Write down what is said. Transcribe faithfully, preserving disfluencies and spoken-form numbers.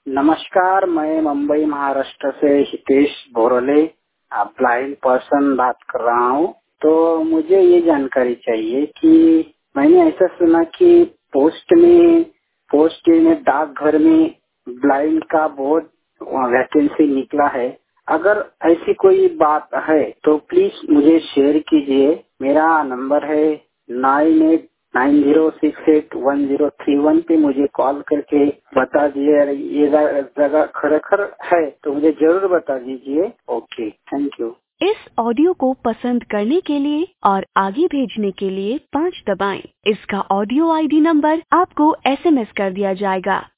नमस्कार, मैं मुंबई महाराष्ट्र से हितेश बोरोले ब्लाइंड पर्सन बात कर रहा हूँ। तो मुझे ये जानकारी चाहिए कि मैंने ऐसा सुना कि पोस्ट में पोस्ट में डाकघर में ब्लाइंड का बहुत वैकेंसी निकला है। अगर ऐसी कोई बात है तो प्लीज मुझे शेयर कीजिए। मेरा नंबर है nine eight nine zero six eight one zero three one पे मुझे कॉल करके बता दिए। अगर ये जगह खरेखर है तो मुझे जरूर बता दीजिए। Okay, thank you. इस ऑडियो को पसंद करने के लिए और आगे भेजने के लिए पाँच दबाएं। इसका ऑडियो आईडी नंबर आपको एसएमएस कर दिया जाएगा।